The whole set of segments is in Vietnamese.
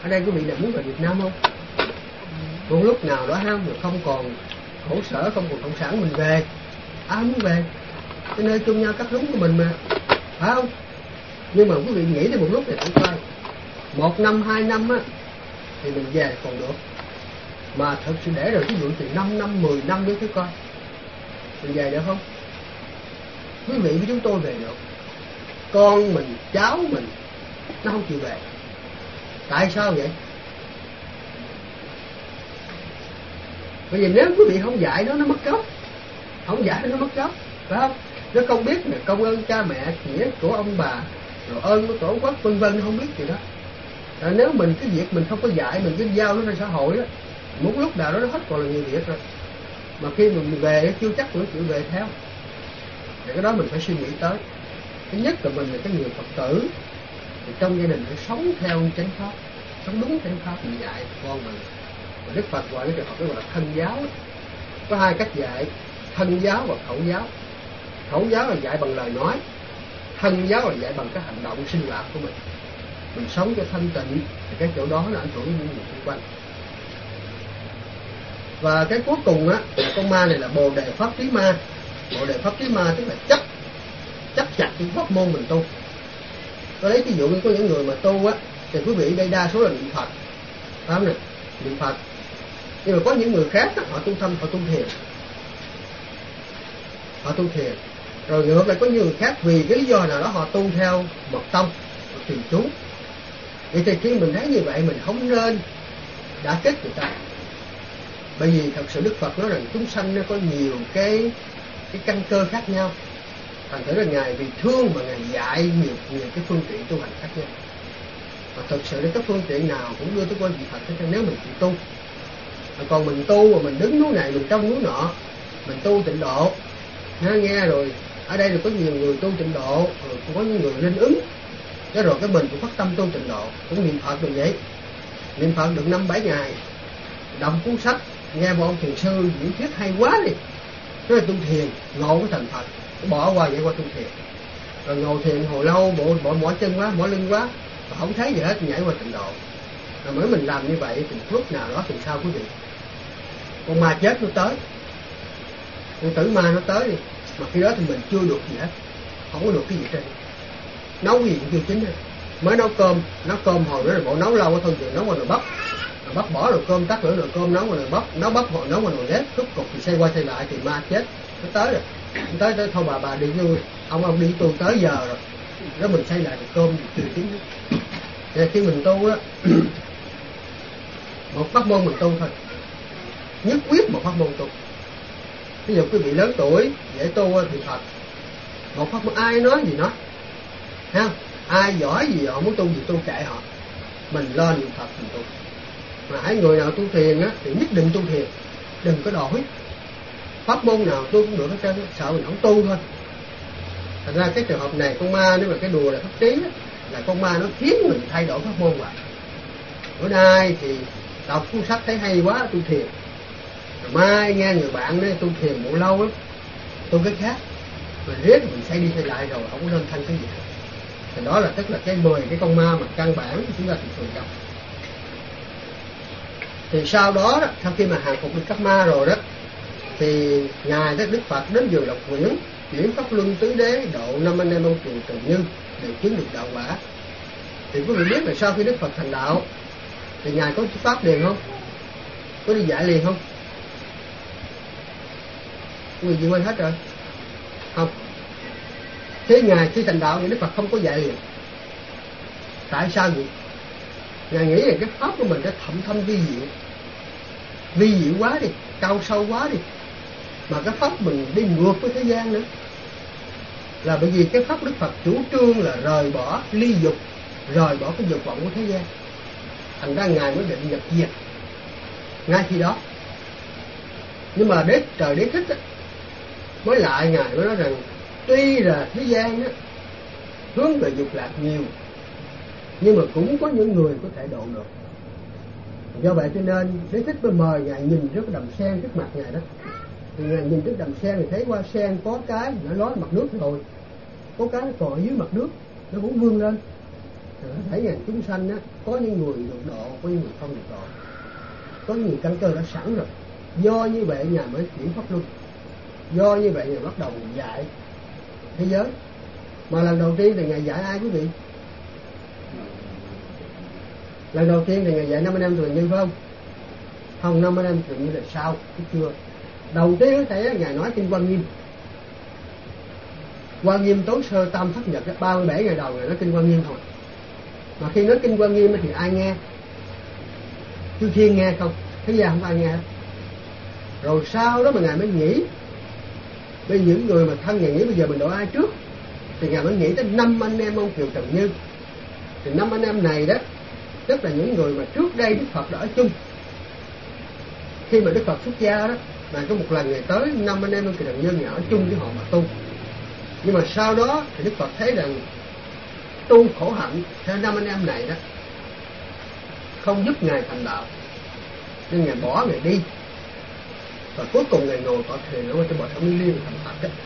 Ở đây quý vị nào muốn về Việt Nam không? Một lúc nào đó ha, mình không còn khổ sở, không còn cộng sản mình về. Ai muốn về? Cái nơi chung nhau cắt rúng của mình mà, phải không? Nhưng mà quý vị nghĩ tới một lúc này cũng coi 1 năm, 2 năm á thì mình về còn được. Mà thật sự để rồi ví dụ từ 5 năm, 10 năm nữa thử coi, mình về được không? Quý vị với chúng tôi về được, con mình, cháu mình nó không chịu về. Tại sao vậy? Bởi vì nếu quý vị không dạy nó mất gốc. Không dạy nó mất gốc, phải không? Nó không biết là công ơn cha mẹ, nghĩa của ông bà, rồi ơn của tổ quốc, vân vân, nó không biết gì đó. Nếu mình cái việc mình không có dạy, mình cứ giao nó ra xã hội đó, một lúc nào đó nó hết còn là người Việt rồi. Mà khi mình về chưa chắc nó chịu về theo. Thì cái đó mình phải suy nghĩ tới. Thứ nhất là mình là cái người Phật tử, thì trong gia đình phải sống theo chánh pháp, sống đúng chánh pháp mình dạy con mình. Và Đức Phật gọi cái trường hợp đó gọi là thân giáo. Có 2 cách dạy, thân giáo và khẩu giáo. Khẩu giáo là dạy bằng lời nói, thân giáo là dạy bằng cái hành động sinh hoạt của mình. Mình sống cho thanh tịnh thì cái chỗ đó nó ảnh hưởng đến những người xung quanh. Và cái cuối cùng á là con ma này là Bồ Đề Pháp Trí Ma. Bồ Đề Pháp Trí Ma tức là chấp chặt cái pháp môn mình tu. Tôi lấy ví dụ như có những người mà tu á thì quý vị đây đa số là niệm Phật, phải không nè? Niệm Phật. Nhưng mà có những người khác á, họ tu tâm, họ tu thiền. Họ tu thiền. Rồi ngược lại có những người khác vì cái lý do nào đó họ tu theo mật tông, thiền chú. Vậy thì khi mình thấy như vậy mình không nên đã kích người ta. Bởi vì thật sự Đức Phật nói rằng chúng sanh nó có nhiều cái căn cơ khác nhau. Thành thử là Ngài vì thương mà Ngài dạy nhiều cái phương tiện tu hành khác nhau. Và thật sự là các phương tiện nào cũng đưa tới con vị Phật hết nếu mình chịu tu. Còn mình tu mà mình đứng núi này, mình trong núi nọ, mình tu tịnh độ. Nghe rồi, ở đây là có nhiều người tu tịnh độ, rồi cũng có những người linh ứng. Cái rồi cái mình cũng phát tâm tu tịnh độ, cũng niệm Phật được vậy. Niệm Phật được 5-7 ngày, đọc cuốn sách, nghe một ông thiền sư diễn thuyết hay quá đi. Nói là tu thiền, ngộ cái thành Phật, bỏ qua vậy qua tu thiền. Rồi ngồi thiền hồi lâu, bộ mỏi chân quá, mỏi lưng quá, và không thấy gì hết, nhảy qua tịnh độ. Rồi mới mình làm như vậy thì lúc nào đó thì sao quý vị? Con ma chết nó tới, con tử ma nó tới đi, mà khi đó thì mình chưa được gì hết, không có được cái gì trên. Nấu cái gì cũng chưa chín hết. Mới nấu cơm hồi nữa là bộ nấu lâu thôi, rồi nấu qua nồi bắp, bỏ rồi cơm tắt lửa rồi cơm nấu qua nồi bắp, nấu hồi nấu qua nồi nếp, rút cục thì xoay qua xoay lại thì ma chết nó tới rồi. Tới thôi bà đi vui, ông đi tôi tới giờ rồi, đó mình xây lại thì cơm chưa chín. Thì khi mình tu á, một pháp môn mình tu thôi, nhất quyết một pháp môn tu. Ví dụ quý vị lớn tuổi dễ tu thì Phật, một pháp môn ai nói gì nói, ha, ai giỏi gì họ muốn tu gì tu kệ họ, mình lo niệm Phật mình tu. Mà hãy người nào tu thiền á thì nhất định tu thiền, đừng có đổi. Pháp môn nào tu cũng được hết trơn, sợ mình không tu thôi. Thật ra cái trường hợp này con ma nếu mà cái đùa là pháp trí á, là con ma nó khiến mình thay đổi pháp môn vậy. Bữa nay thì đọc cuốn sách thấy hay quá tu thiền, rồi mai nghe người bạn nói tu thiền bộ lâu lắm, tu cái khác, rồi riết mình xây đi xây lại rồi không có nên thanh cái gì. Thì đó là tức là cái 10 cái con ma mà căn bản chúng ta thường gặp. Thì sau đó, sau khi mà hàng phục được các ma rồi đó, thì ngài Đức Phật đến vườn Lộc Nguyễn, chuyển pháp luân tứ đế độ 5 anh em ông truyền Trần Như để chứng được đạo quả. Thì quý vị biết là sau khi Đức Phật thành đạo thì ngài có xuất pháp liền không? Có đi dạy liền không? Quý vị gì quên hết rồi? Không. Thế ngài khi thành đạo thì Đức Phật không có dạy liền. Tại sao vậy? Ngài nghĩ là cái pháp của mình đã thậm thâm vi diệu quá đi, cao sâu quá đi, mà cái pháp mình đi ngược với thế gian nữa. Là bởi vì cái pháp Đức Phật chủ trương là rời bỏ ly dục, rời bỏ cái dục vọng của thế gian. Thành ra ngài mới định nhập diệt ngay khi đó. Nhưng mà trời đế thích á, mới lại ngài mới nói rằng tuy là thế gian á hướng về dục lạc nhiều, nhưng mà cũng có những người có thể độ được. Do vậy cho nên Đế Thích mới mời ngài nhìn trước đầm sen trước mặt ngài đó. Thì ngài nhìn trước đầm sen thì thấy qua sen có cái nó lói mặt nước rồi, có cái nó còn ở dưới mặt nước, nó cũng vươn lên. Thấy ngàn chúng sanh á, có những người được độ, có những người không được độ, có những người căn cơ đã sẵn rồi. Do như vậy Ngài mới chuyển pháp luân, do như vậy Ngài bắt đầu dạy thế giới. Mà lần đầu tiên thì Ngài dạy ai quý vị? Lần đầu tiên thì Ngài dạy 5 anh em Từ Nhân phải không? Không, 5 anh em Từ Nhân là sau, chứ chưa. Đầu tiên thấy Ngài nói kinh Quan Nghiêm. Quan Nghiêm Tố Sơ Tam Thất Nhật 37 ngày đầu Ngài nói kinh Quan Nghiêm thôi. Mà khi nói kinh Quan Nghiêm thì ai nghe? Chư Thiên nghe không? Thế gian không ai nghe. Rồi sau đó mà Ngài mới nghĩ, bây những người mà thân Ngài nghĩ bây giờ mình độ ai trước, thì Ngài mới nghĩ tới 5 anh em ông Kiều Trần Như. Thì 5 anh em này đó, tức là những người mà trước đây Đức Phật đã ở chung. Khi mà Đức Phật xuất gia đó, mà có một lần Ngài tới 5 anh em ông Kiều Trần Như, Ngài ở chung với họ mà tu. Nhưng mà sau đó thì Đức Phật thấy rằng tu khổ hạnh theo 5 anh em này đó không giúp Ngài thành đạo, nên Ngài bỏ Ngài đi. Và cuối cùng Ngài ngồi cõi thiền ở trên bờ sông Liên thành Phật đó.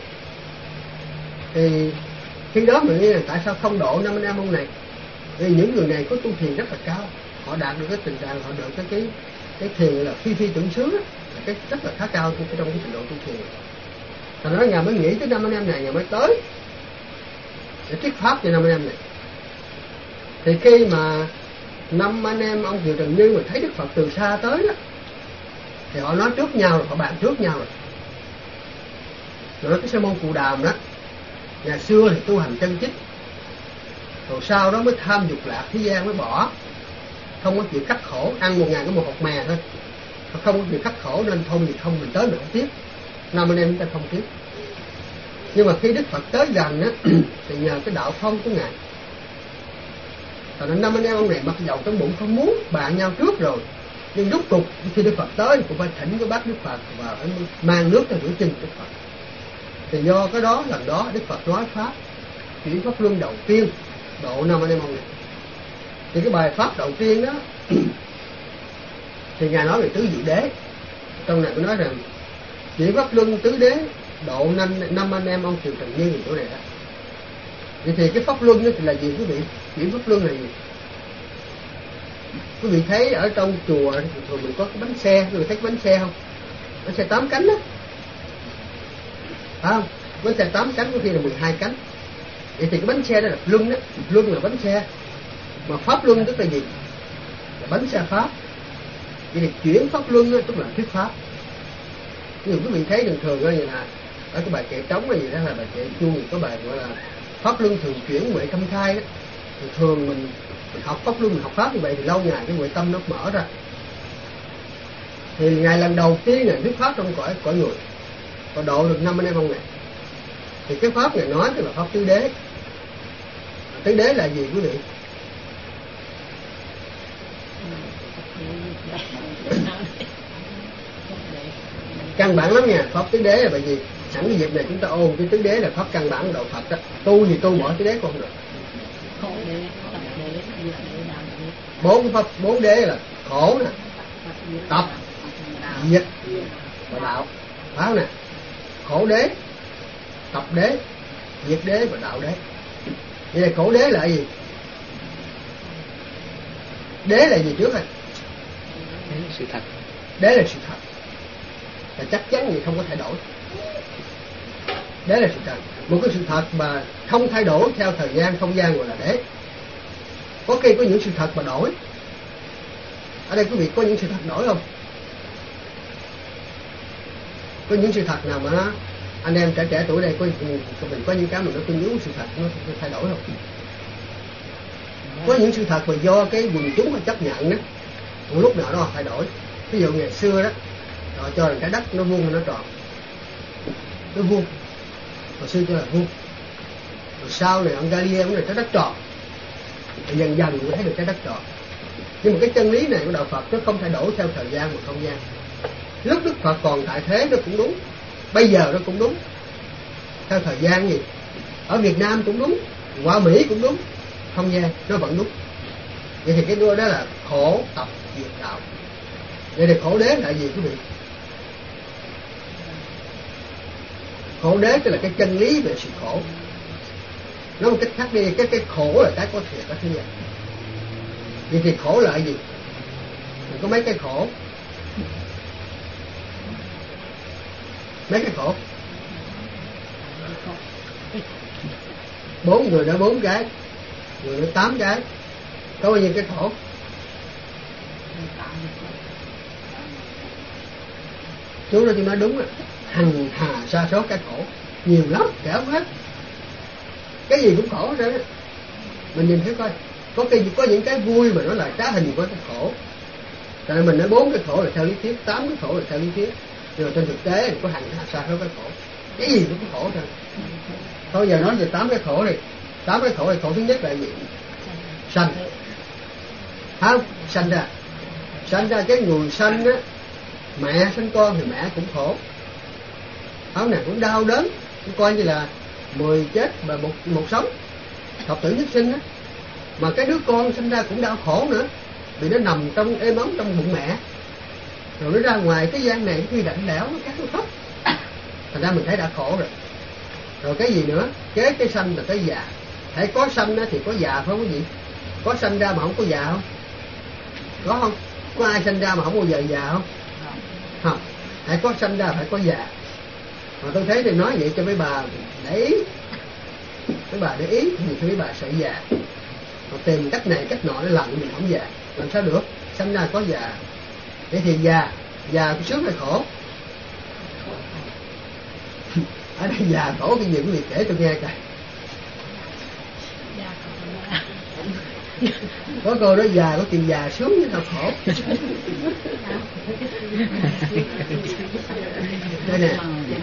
Thì khi đó mình nghĩ là tại sao không độ 5 anh em ông này? Vì những người này có tu thiền rất là cao, họ đạt được cái tình trạng, họ được cái thiền là phi tưởng xứ đó, là cái rất là khá cao trong cái trình độ tu thiền. Thành ra Ngài mới nghĩ tới 5 anh em này, Ngài mới tới để thuyết pháp cho 5 anh em này. Thì khi mà 5 anh em ông Kiều Trần Như mà thấy Đức Phật từ xa tới đó, thì họ nói trước nhau rồi, họ bàn trước nhau rồi. Nói cái Sơ Môn Cù Đàm đó, ngày xưa thì tu hành chân chính, rồi sau đó mới tham dục lạc thế gian mới bỏ, không có chịu khắc khổ, ăn một ngày có một hột mè thôi, không có chịu khắc khổ nên thôi thì không, mình tới mình không tiếp. 5 anh em chúng ta không tiếp. Nhưng mà khi Đức Phật tới gần á, thì nhờ cái đạo phong của Ngài, thành ra 5 anh em ông này mặc dầu trong bụng không muốn bàn nhau trước rồi, nhưng rốt cuộc khi Đức Phật tới cũng phải thỉnh cái bát Đức Phật và phải mang nước cho rửa chân Đức Phật. Thì do cái đó, lần đó Đức Phật nói pháp chuyển pháp luân đầu tiên độ 5 anh em ông này. Thì cái bài pháp đầu tiên đó thì Ngài nói về tứ diệu đế. Trong này tôi nói rằng chuyển pháp luân tứ đế độ 5 anh em ông Kiều Trần Như chỗ này đó. Vậy thì cái pháp luân đó thì là gì quý vị? Chuyển pháp luân là gì? Quý vị thấy ở trong chùa thường mình có cái bánh xe, quý vị thấy cái bánh xe không? Bánh xe 8 cánh đó, phải không? Bánh xe 8 cánh có khi là 12 cánh. Vậy thì cái bánh xe đó là luân đó, luân là bánh xe. Mà pháp luân tức là gì? Là bánh xe pháp. Vậy thì chuyển pháp luân đó, tức là thuyết pháp. Ví dụ quý vị thấy thường thường đó, như là ở cái bài kệ trống hay gì đó, là bài kệ chuông, có bài gọi là pháp luân thường chuyển huệ tâm khai đó. Thì thường mình học pháp luân, mình học pháp như vậy thì lâu ngày cái huệ tâm nó mở ra. Thì ngày lần đầu tiên Ngài thuyết pháp trong cõi người, và độ được 5 anh em ông này. Thì cái pháp Ngài nói tức là pháp tứ đế. Tứ đế là gì quý vị? Căn bản lắm nha. Pháp tứ đế là bởi vì sẵn cái dịp này chúng ta ôn cái tứ đế là pháp căn bản của đạo Phật đó. Tu gì tu bỏ tứ đế cũng không được. Bốn đế là khổ nè, tập, diệt và đạo. Phải không nè? Khổ đế, tập đế, diệt đế và đạo đế. Vậy là khổ đế là gì? Đế là gì trước rồi? Đế là sự thật. Đế là sự thật, là chắc chắn gì không có thay đổi. Đế là sự thật. Một cái sự thật mà không thay đổi theo thời gian, không gian gọi là đế. Có khi có những sự thật mà đổi. Ở đây quý vị có những sự thật đổi không? Có những sự thật nào mà nó, anh em trẻ tuổi đây mình có những cái mà nó tương ứng sự thật nó thay đổi không? Có những sự thật mà do cái quần chúng họ chấp nhận đó, một lúc nào đó thay đổi. Ví dụ ngày xưa đó, họ cho rằng cái đất nó vuông hay nó tròn. Nó vuông. Hồi xưa cho là vuông. Rồi sau này ông Galileo cũng là cái đất tròn. Rồi dần dần mới thấy được cái đất tròn. Nhưng mà cái chân lý này của đạo Phật nó không thay đổi theo thời gian và không gian. Lúc Đức Phật còn tại thế nó cũng đúng, bây giờ nó cũng đúng. Theo thời gian gì? Ở Việt Nam cũng đúng, qua Mỹ cũng đúng, không gian nó vẫn đúng. Vậy thì cái đua đó là khổ tập diệt đạo. Vậy thì khổ đế là gì quý vị? Khổ đế tức là cái chân lý về sự khổ. Nói một cách khác đi, cái khổ là cái có thiệt ở thế gian. Vậy thì khổ là gì? Mình có mấy cái khổ? Mấy cái khổ? 4 người đã 4 cái, người đã 8 cái. Có bao nhiêu cái khổ? Chú nói tôi nói đúng rồi. Hằng hà sa số cái khổ, nhiều lắm, kể không hết. Cái gì cũng khổ rồi đó. Mình nhìn thấy coi, có những cái vui mà nó là trá hình của cái khổ. Tại vì mình nói 4 cái khổ là theo lý thuyết, 8 cái khổ là theo lý thuyết, nhưng mà trên thực tế thì có hằng hà sa số cái khổ. Cái gì cũng có khổ thôi. Thôi giờ nói về 8 cái khổ đi. 8 cái khổ thì khổ thứ nhất là gì? Sanh. Không? Sanh ra cái người sanh á, mẹ sanh con thì mẹ cũng khổ. Không nè, cũng đau đớn, cũng coi như là 10 chết và một sống, thập tử nhất sinh á. Mà cái đứa con sinh ra cũng đau khổ nữa, vì nó nằm trong êm ấm trong bụng mẹ, rồi nó ra ngoài cái gian này khi lạnh lẽo nó cắt nó khóc. Thành ra mình thấy đã khổ rồi. Rồi cái gì nữa? Kế cái sanh là cái già. Hãy có sanh thì có già phải không cái gì? Có sanh ra mà không có già không? Có không? Có ai sanh ra mà không bao giờ già không? Không. Hãy có sanh ra phải có già. Mà tôi thấy thì nói vậy cho mấy bà để ý. Mấy bà để ý thì mấy bà sợ già. Mà tìm cách này cách nọ để làm cho mình không già. Làm sao được? Sanh ra có già. Vậy thì già có sướng hay khổ? Ở đây già khổ cái gì quý vị kể tôi nghe coi. Có cô nói già có chuyện già sướng với sao khổ. Đây nè,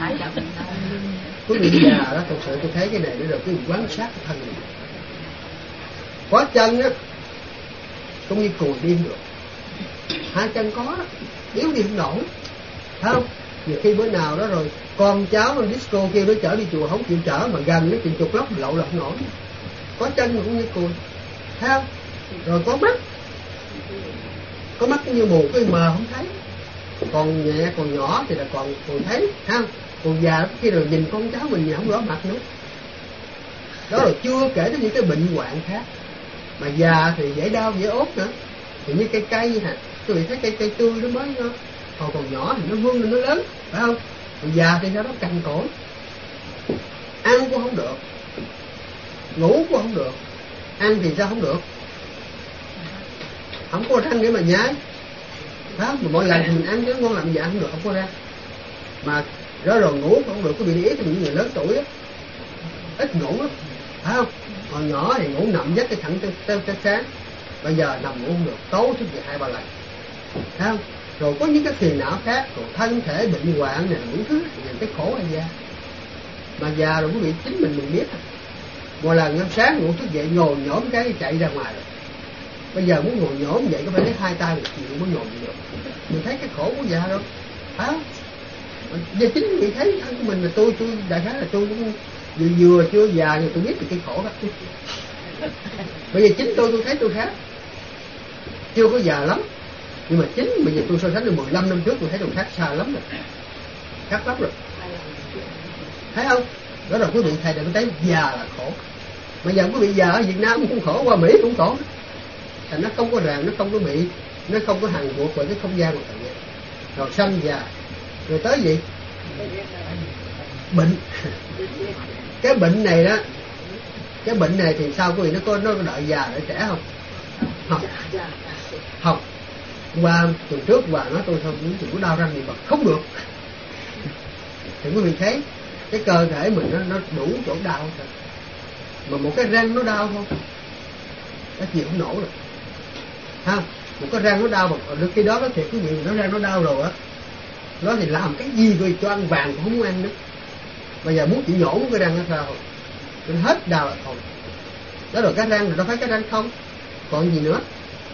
quý vị già đó, thật sự tôi thấy cái này nữa rồi quý vị quan sát cái thân mình. Có chân á cũng như cùi điên được, 2 chân có đó, yếu đi không nổi, thấy không? Nhiều khi bữa nào đó rồi con cháu nó disco kêu nó chở đi chùa không chịu chở, mà gần nó chịu chục lóc lậu là không nổi. Có chân mà cũng như cùi, thấy không? Rồi có mắt như mù cái mờ không thấy. Còn nhẹ còn nhỏ thì là còn thấy, thấy không? Còn già khi rồi nhìn con cháu mình nhìn không rõ mặt nữa. Đó rồi chưa kể đến những cái bệnh hoạn khác. Mà già thì dễ đau dễ ốm nữa. Thì như cây cây hả? Tôi bị thấy cây tươi nó mới còn nhỏ thì nó vươn lên nó lớn, phải không? Còn già thì sao đó cằn cỗi, ăn cũng không được, ngủ cũng không được. Ăn thì sao không được? Không có răng để mà nhai, phải không? Mà mỗi lần thì mình ăn chứ ngon làm dạ không được, không có răng. Mà đó rồi ngủ không được, có bị để ý cho những người lớn tuổi á, ít ngủ lắm, phải không? Còn nhỏ thì ngủ nằm giấc cái thẳng tới sáng. Bây giờ nằm ngủ không được, tối thức dậy 2-3 lần, thấy không? Rồi có những cái phiền não khác, rồi thân thể bệnh hoạn này đủ thứ, thì cái khổ là già. Mà già rồi quý vị chính mình biết. Mỗi lần sáng ngủ thức dậy ngồi nhổm cái chạy ra ngoài rồi. Bây giờ muốn ngồi nhổm vậy có phải lấy 2 tay 1 triệu mới ngồi được. Mình thấy cái khổ của già rồi, phải không? Giờ chính vì thấy thân của mình là tôi đại khái là tôi cũng vừa chưa già nhưng tôi biết được cái khổ đó. Bây giờ chính tôi thấy tôi khác, chưa có già lắm, nhưng mà chính bây giờ tôi so sánh được 15 năm trước tôi thấy tôi khác xa lắm rồi, khác lắm rồi, thấy không? Đó là quý vị thầy đã thấy già là khổ. Bây giờ quý vị già ở Việt Nam cũng khổ, qua Mỹ cũng khổ. Thành nó không có ràng, nó không có bị, nó không có hàng buộc bởi cái không gian của thời gian. Rồi sanh già, rồi tới gì? Bệnh. Cái bệnh này đó, cái bệnh này thì sao quý vị, nó đợi già đợi trẻ không? Không. Qua tuần trước qua nói tôi không chỉ có đau răng gì mà không được. Thì quý vị thấy cái cơ thể mình nó đủ chỗ đau thôi. Mà một cái răng nó đau không, nó chịu không nổi rồi, ha? Một cái răng nó đau mà khi đó nó thiệt quý vị, nó răng nó đau rồi á, nó thì làm cái gì rồi cho ăn vàng cũng không muốn ăn nữa. Bây giờ muốn chỉ nhổ cái răng nó sao, nó hết đau là thôi. Đó rồi cái răng rồi, đâu phải cái răng không, còn gì nữa?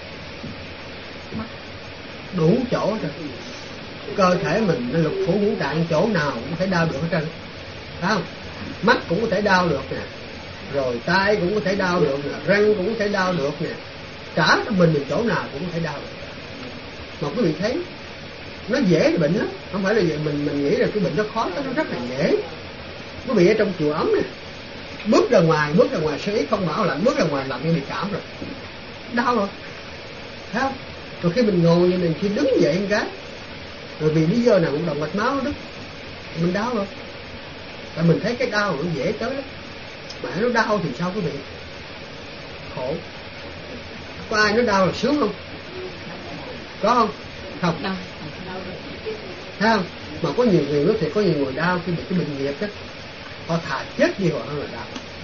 Đủ chỗ rồi. Cơ thể mình nó lục phủ ngũ tạng chỗ nào cũng thể đau được hết trơn, phải không? Mắt cũng có thể đau được nè, rồi tay cũng có thể đau được nè, răng cũng có thể đau được nè, cả mình chỗ nào cũng có thể đau được. Mà quý vị thấy nó dễ là bệnh lắm, không phải là mình nghĩ là cái bệnh nó khó, nó rất là dễ. Quý vị ở trong chùa ấm nè, bước ra ngoài sơ ý không bảo lạnh, bước ra ngoài làm như bị cảm rồi, đau rồi, thấy không? Rồi khi mình ngồi như mình khi đứng dậy một cái, rồi vì lý do nào cũng động mạch máu nó đứt, mình đau rồi. Tại mình thấy cái đau nó dễ tới lắm, mà nó đau thì sao quý vị? Khổ. Có ai nó đau là sướng không? Có không? Không. Thấy không? Mà có nhiều người thì có nhiều người đau khi bị cái bệnh nghiệp đó, họ thà chết đi họ hơn là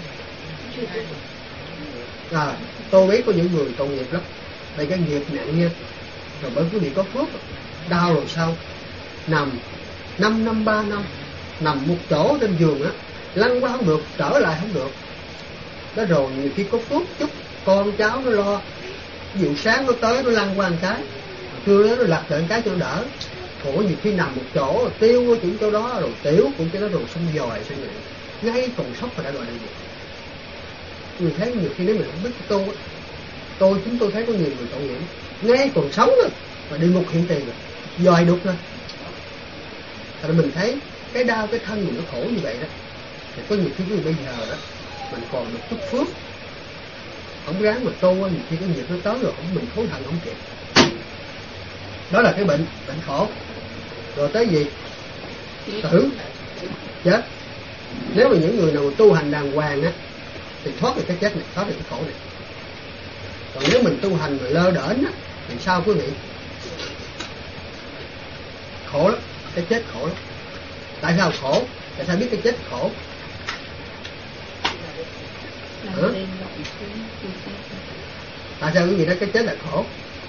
đau. Tôi biết có những người tội nghiệp lắm, đây cái nghiệp nặng nha. Rồi bởi quý vị có phước, đau rồi sao? Nằm 5 năm 3 năm, nằm một chỗ trên giường á, lăn qua không được, trở lại không được. Đó rồi nhiều khi có phước chút, con cháu nó lo, ví dụ sáng nó tới nó lăn qua một cái, trưa đó nó lật lại một cái cho nó đỡ. Khổ nhiều khi nằm một chỗ, tiêu ở chỗ đó, rồi tiểu cũng cho nó rồi xong dòi xong rồi ngay còn sốc và đã gọi là gì. Người thấy nhiều khi nếu mình không biết chúng tôi thấy có nhiều người tội nghiệp ngay còn sống rồi mà đi ngục hiện tiền rồi, dòi đục rồi. Rồi mình thấy cái đau cái thân mình nó khổ như vậy đó, thì có nhiều khi bây giờ đó mình còn được chút phước, không ráng mà tu, nhiều khi cái nghiệp nó tới rồi mình hối hận không kịp. Đó là cái bệnh khổ. Rồi tới gì? Tử, chết. Nếu mà những người nào tu hành đàng hoàng á thì thoát được cái chết này, thoát được cái khổ này. Còn nếu mình tu hành mà lơ đễnh á thì sao quý vị? Khổ lắm, cái chết khổ lắm. Tại sao khổ? Tại sao biết cái chết khổ? Tại sao quý vị nói cái chết là khổ?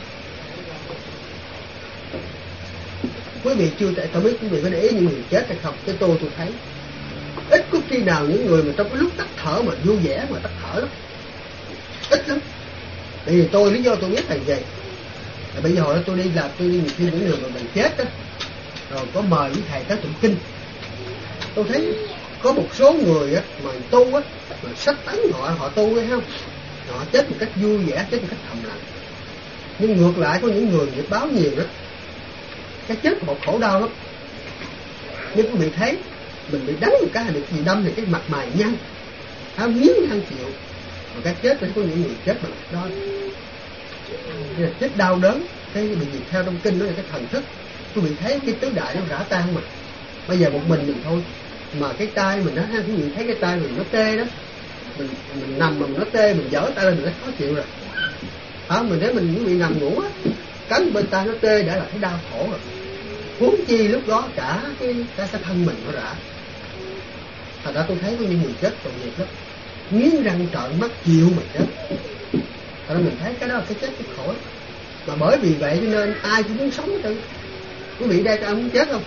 Quý vị chưa thể, tôi biết quý vị có để ý những người chết hay không? Cái tôi thấy ít có khi nào những người mà trong cái lúc tắt thở mà vui vẻ mà tắt thở lắm, ít lắm. Tại vì tôi lý do tôi biết là vậy. Bây giờ tôi đi nhiều khi những người mà mình chết đó, rồi có mời với thầy tới tụng kinh, tôi thấy có một số người á mà tu á mà sách tấn họ tu ấy không, họ chết một cách vui vẻ, chết một cách thầm lặng. Nhưng ngược lại có những người nghiệp báo nhiều đó, cái chết một khổ đau lắm. Nhưng quý vị thấy mình bị đánh một cái hay bị gì đâm thì cái mặt mày nhăn, nghiến răng chịu. Mà cái chết thì có những người chết bằng đó là chết đau đớn. Cái bị gì theo trong kinh đó là cái thần thức. Quý vị thấy cái tứ đại nó rã tan mà. Bây giờ một mình thôi mà cái tay mình đó, quý vị thấy cái tay mình nó tê đó, mình nằm mà nó tê, mình giở tay lên mình nó khó chịu rồi. Mình nếu mình bị nằm ngủ á, cắn bên tay nó tê đã là thấy đau khổ rồi. Huống chi lúc đó cả cái thân mình nó rã. Thật ra tôi thấy có những người chết tội nghiệp lắm, nghiến răng trợn mắt chịu mà chết. Thật ra mình thấy cái đó là cái chết cái khổ. Mà bởi vì vậy cho nên ai cũng muốn sống hết trơn. Quý vị đây có ai muốn chết không?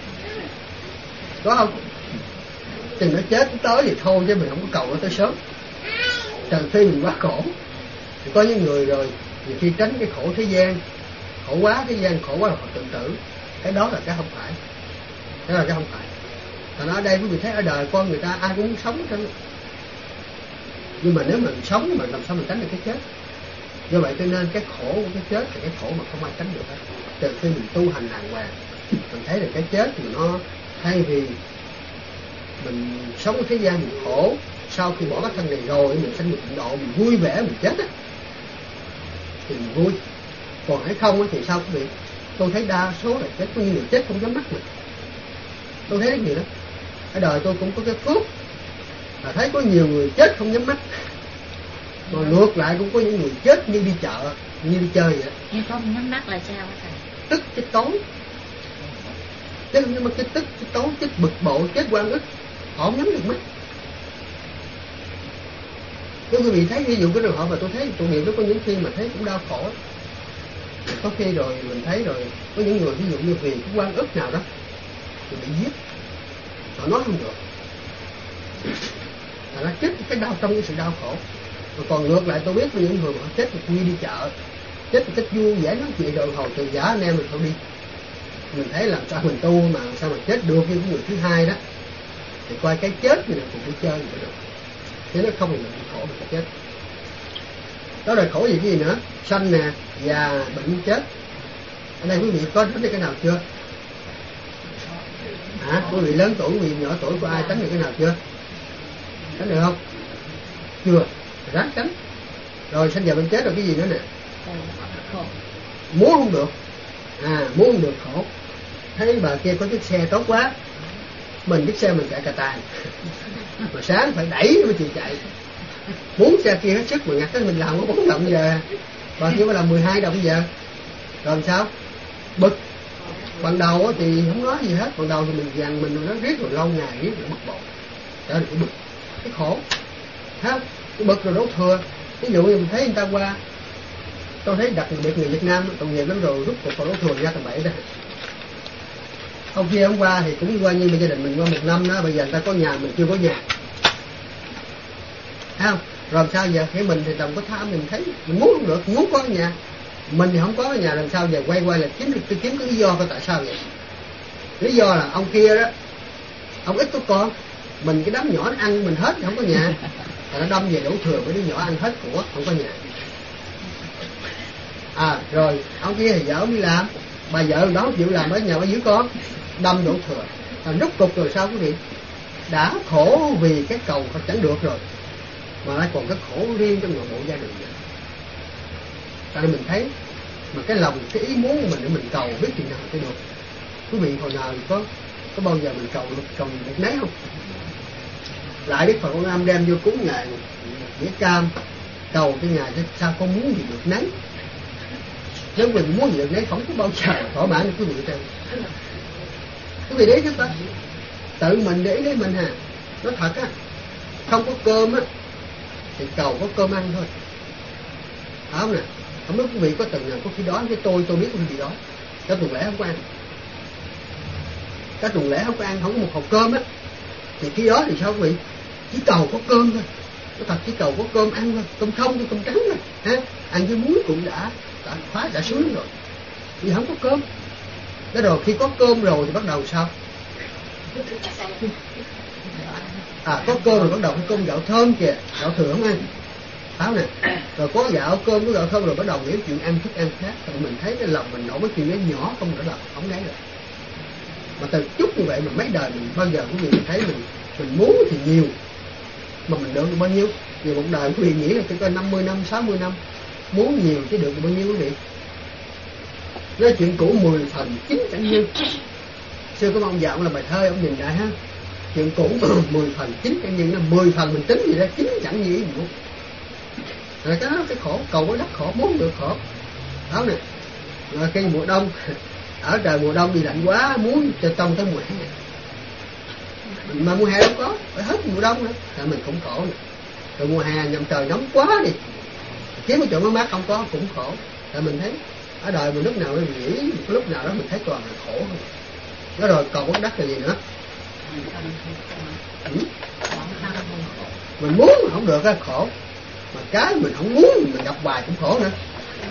Có không? Chừng nó chết tới thì thôi, chứ mình không có cầu nó tới sớm, trừ khi mình quá khổ. Thì có những người rồi nhiều khi tránh cái khổ thế gian, khổ quá thế gian, khổ quá là họ tự tử. Cái đó là cái không phải. Cái đó là cái không phải. Còn ở đây quý vị thấy ở đời con người ta ai cũng muốn sống hết. Nhưng mà nếu mình sống mà làm sao mình tránh được cái chết? Do vậy cho nên cái khổ của cái chết là cái khổ mà không ai tránh được hết. Từ khi mình tu hành đàng hoàng, mình thấy được cái chết thì nó thay vì mình sống ở thế gian mình khổ, sau khi bỏ cái thân này rồi mình sanh được tịnh độ, mình vui vẻ mình chết á thì mình vui. Còn hay không thì sao quý vị? Tôi thấy đa số là chết, có những người chết không dám mắt mình. Tôi thấy rất nhiều đó. Ở đời tôi cũng có cái phước là thấy có nhiều người chết không nhắm mắt. Mà ngược lại cũng có những người chết như đi chợ, như đi chơi vậy. Nhưng không nhắm mắt là sao thầy? Tức chết tối. Chết không nhắm mắt, chết tức, chết tối, chết bực bội, chết oan ức. Họ không nhắm được mắt. Nếu quý vị thấy ví dụ cái trường hợp mà tôi thấy tội nghiệp đó, có những khi mà thấy cũng đau khổ. Có khi rồi mình thấy rồi có những người ví dụ như vì cái oan ức nào đó thì bị giết, họ nói không được, nó chết cái đau trong cái sự đau khổ. Còn ngược lại tôi biết có những người mà họ chết một như đi chợ, chết một cách vui vẻ nói chuyện rồi hồi từ giả anh em mình thôi đi. Mình thấy làm sao mình tu mà sao mà chết được như cái người thứ hai đó, thì coi cái chết mình cũng đi chơi mình được. Thế nó không thì mình khổ mình phải chết. Đó là khổ gì cái gì nữa? Sanh nè, già, bệnh, chết. Ở đây quý vị có tránh được cái nào chưa? Quý vị lớn tuổi, quý vị nhỏ tuổi của ai tránh được cái nào chưa? Tránh được không? chưa, ráng tránh. Rồi sanh giờ bệnh chết rồi cái gì nữa nè, khổ. muốn không được, muốn không được khổ. Thấy bà kia có chiếc xe tốt quá, mình chiếc xe mình chạy cà tàng, mà sáng phải đẩy mới chịu chạy. Muốn xe kia hết sức mà ngặt cái mình làm có 4 đồng giờ, bà kia phải làm 12 đồng giờ, rồi làm sao? Bực. Ban đầu thì không nói gì hết, ban đầu thì mình dằn mình nó riết rồi lâu ngày riết rồi bực bội, đó là cái bực, cái khổ, thấy không? Cái bực rồi đổ thừa. Ví dụ như mình thấy người ta qua, tôi thấy đặc biệt người Việt Nam tội nghiệp lắm rồi, rút cuộc còn đổ thừa ra tầm bậy đó. Hôm kia hôm qua thì cũng qua như bên gia đình mình qua 1 năm đó, bây giờ người ta có nhà mình chưa có nhà, thấy không? Rồi làm sao giờ? Cái mình thì đồng có tham, mình thấy mình muốn không được, muốn có nhà, mình thì không có nhà, làm sao giờ? Quay là kiếm cái lý do coi tại sao vậy. Lý do là ông kia đó, ông ít có con, mình cái đám nhỏ nó ăn mình hết không có nhà, rồi nó đâm về đổ thừa với đứa nhỏ ăn hết của không có nhà. Rồi ông kia thì vợ ông đi làm, bà vợ đó chịu làm ở nhà bà giữ con, đâm đổ thừa. Rốt cục rồi sao quý vị? Đã khổ vì cái cầu không chẳng được rồi, mà lại còn cái khổ riêng trong nội bộ gia đình nữa. Tại vì mình thấy mà cái lòng, cái ý muốn của mình để mình cầu biết chừng nào mới được. Quý vị hồi nào có bao giờ mình cầu được nấy không? Lại Đức Phật Quan Âm đem vô cúng ngài Nghĩa Cam, cầu cái ngài sao con muốn gì được nấy. Nếu mình muốn gì được nấy không có bao giờ thỏa mãn được quý vị đâu. Quý vị để ý ta, tự mình để ý lấy mình hà. Nói thật á, không có cơm á thì cầu có cơm ăn thôi, phải không nè? Không biết quý vị có từng nào có khi đói với tôi biết quý vị đói. Cả tuần lễ không có ăn, cả tuần lễ không có ăn, không có một hộp cơm á, thì khi đó thì sao quý vị? Chỉ cầu có cơm thôi. Nó thật chỉ cầu có cơm ăn thôi, cơm không thôi, cơm trắng thôi, ha? Ăn với muối cũng đã khóa đã sướng rồi, vì không có cơm. Cái rồi khi có cơm rồi thì bắt đầu sao? Có cơm rồi bắt đầu cái cơm gạo thơm kìa, gạo thừa không ăn, phải nè. Rồi có gạo cơm có gạo thơm rồi bắt đầu nghĩ chuyện ăn thức ăn khác. Rồi mình thấy cái lòng mình nổi cái chuyện nó nhỏ không nữa là không đấy rồi. Mà từ chút như vậy mà mấy đời mình bao giờ quý vị mình thấy mình muốn thì nhiều, mà mình được bao nhiêu? Vì một đời quý vị nghĩ là chỉ có 50 năm, 60 năm, muốn nhiều chứ được bao nhiêu quý vị? Nói chuyện cũ 10 phần 9 chẳng như. Xưa có ông già ông là bài thơ, ông nhìn lại ha, chuyện cũ 10 phần 9 chẳng như, 10 phần mình tính gì đó, 9 chẳng gì mình muốn. Rồi cái đó cái khổ, cầu có đất khổ, muốn được khổ, đó nè. Rồi cái mùa đông, ở trời mùa đông đi lạnh quá, muốn cho tông tới mùa hè, mà mùa hè đâu có, phải hết mùa đông nữa, tại mình cũng khổ nè. Rồi mùa hè nhầm trời nóng quá đi, kiếm cái chỗ nó mát không có cũng khổ. Tại mình thấy ở đời mình lúc nào nó nghĩ, lúc nào đó mình thấy toàn là khổ không. Đó rồi còn có đất là gì nữa? Mình muốn mà không được á khổ, mà cái mình không muốn mình gặp hoài cũng khổ nữa.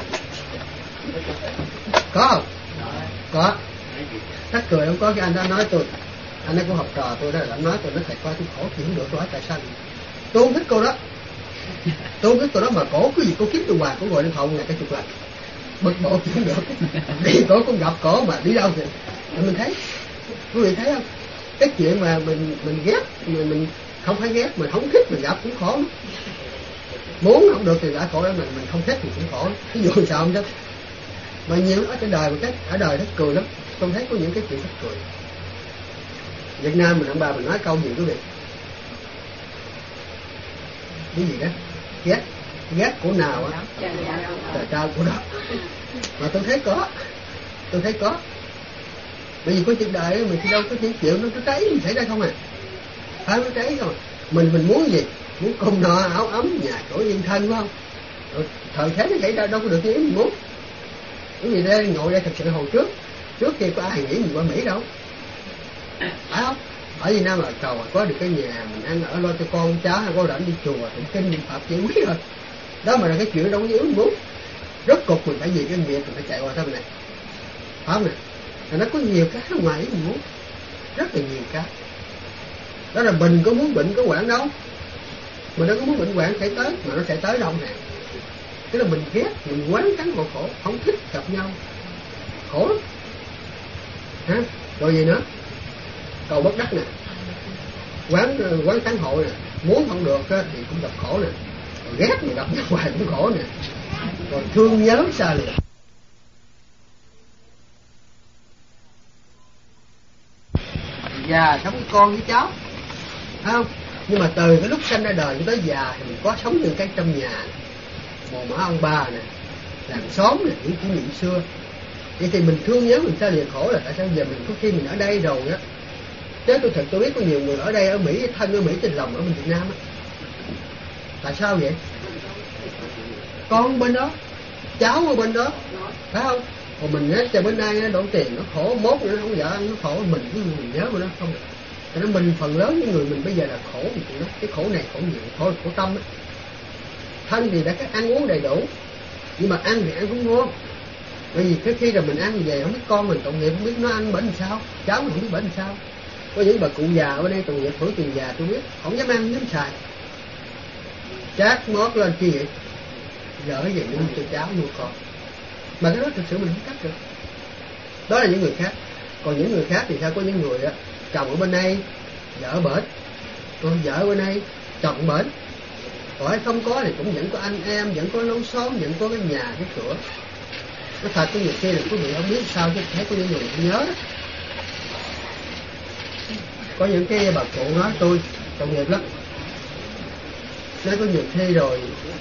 Có không? Có. Thắc cười không có. Cái anh đã nói tôi, anh ấy cũng học trò tôi đó, là nói tôi nói thầy coi tôi khổ thì không được, tôi hỏi tại sao? Tôi không thích cô đó, tôi không thích cô đó, mà cổ cái gì cô kiếm tôi hoài, cô gọi điện thoại ngày cái chục lần, bực bội cũng được. Đi cổ cũng gặp cổ mà đi đâu thì mình thấy. Quý vị thấy không? Cái chuyện mà mình ghét, mình không phải ghét, mình không thích mình gặp cũng khổ. Muốn không được thì đã khổ, mình không thích thì cũng khổ. Ví dụ sao không chứ? Mà nhiều ở trên đời, mà ở đời thích cười lắm. Tôi thấy có những cái chuyện thích cười. Việt Nam mình ông bà mình nói câu gì quý vị? Cái gì đó? Ghét của nào á? Trời trao của đó. Mà tôi thấy có. Bởi vì có chuyện đời mình thì đâu có những chuyện nó cháy mình xảy ra không à? Phải nó cháy không à? Mình muốn gì? Muốn cơm no áo ấm, nhà cửa yên thân, phải không? Rồi thời thế nó xảy ra đâu có được như ý mình muốn. Cái gì đây ngồi đây thật sự hồi trước kia có ai nghĩ mình qua Mỹ đâu, phải không? Ở Việt Nam là cầu có được cái nhà mình ăn ở lo cho con cháu, hay có rảnh đi chùa tụng kinh niệm Phật chỉ quý rồi. Đó mà là cái chuyện đâu có như ý mình muốn. Rốt cục mình phải vì cái nghiệp mình phải chạy qua thế này, phải không nè? Nó có nhiều cái ngoài ý mình muốn, rất là nhiều cái. Đó là mình có muốn bệnh có quản đâu, mình đâu có muốn bệnh quản sẽ tới, mà nó sẽ tới đâu nè. Tức là mình ghét, mình quán cắn khổ, không thích gặp nhau, khổ lắm. Rồi gì nữa? Cầu bất đắc nè, quán cắn hội nè, muốn không được á, thì cũng gặp khổ nè, rồi ghét mà gặp nhau hoài cũng khổ nè, rồi thương nhớ xa lìa. Già sống với con với cháu, phải không? Nhưng mà từ cái lúc sanh ra đời cho tới già thì mình có sống những cái trong nhà, mồ mả ông bà nè, làng xóm nè, những kỷ niệm xưa. Vậy thì mình thương nhớ mình xa lìa khổ là tại sao giờ mình có khi mình ở đây rồi á. Chứ tôi biết có nhiều người ở đây ở Mỹ, thân ở Mỹ trên lòng ở bên Việt Nam á. Tại sao vậy? Con bên đó, cháu ở bên đó, phải không? Còn mình á, cho bên đây nó đổ tiền, nó khổ, mốt nữa nó không vợ ăn, nó khổ, mình cứ mình nhớ mà nó không được. Cho nên mình phần lớn những người mình bây giờ là khổ vì chuyện đó, cái khổ này khổ nhiều, khổ tâm á. Thân thì đã cái ăn uống đầy đủ, nhưng mà ăn thì ăn không ngon. Bởi vì khi rồi mình ăn về không biết con mình tội nghiệp, không biết nó ăn bệnh sao, cháu mình không biết bệnh sao. Có những bà cụ già ở đây tội nghiệp hưởng tiền già tôi biết, không dám ăn, không dám xài. Chát mót lên chi vậy? Gỡ về nuôi cho cháu nuôi con. Mà cái đó thực sự mình không cắt được. Đó là những người khác. Còn những người khác thì sao? Có những người á, chồng ở bên đây, vợ bển, còn vợ bên đây, chồng bển. Hỏi không có thì cũng vẫn có anh em, vẫn có lối xóm, vẫn có cái nhà, cái cửa. Nó thật có nhiều khi là quý vị không biết sao chứ thấy có những người không nhớ đó. Có những cái bà cụ nói tôi tội nghiệp lắm. Nói có nhiều khi rồi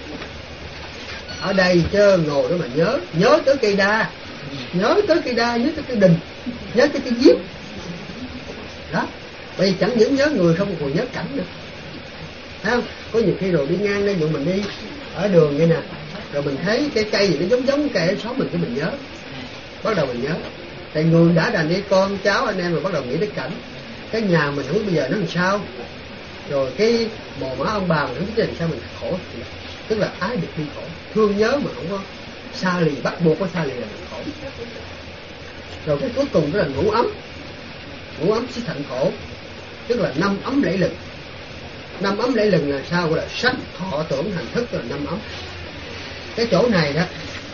ở đây chứ ngồi đó mà nhớ tới cây đa, nhớ tới cây đa, nhớ tới cái đình, nhớ tới cái giếng. Đó, bởi vì chẳng những nhớ người không còn nhớ cảnh nữa. Thấy không? Có nhiều khi rồi đi ngang đây, dụ mình đi ở đường vậy nè, rồi mình thấy cái cây gì nó giống cây ở xóm mình, cái mình nhớ, bắt đầu mình nhớ. Tại người đã đành đi con cháu anh em rồi bắt đầu nghĩ đến cảnh. Cái nhà mình không biết bây giờ nó làm sao, rồi cái mồ mả ông bà mình không biết làm sao, mình khổ. Tức là ái được đi khổ, thương nhớ mà không có xa lìa, bắt buộc có xa lìa là mình khổ. Rồi cái cuối cùng đó là ngủ ấm sẽ thành khổ, tức là 5 ấm lẫy lừng. 5 ấm lẫy lừng là sao? Gọi là sắc thọ tưởng hành thức, là 5 ấm. Cái chỗ này đó,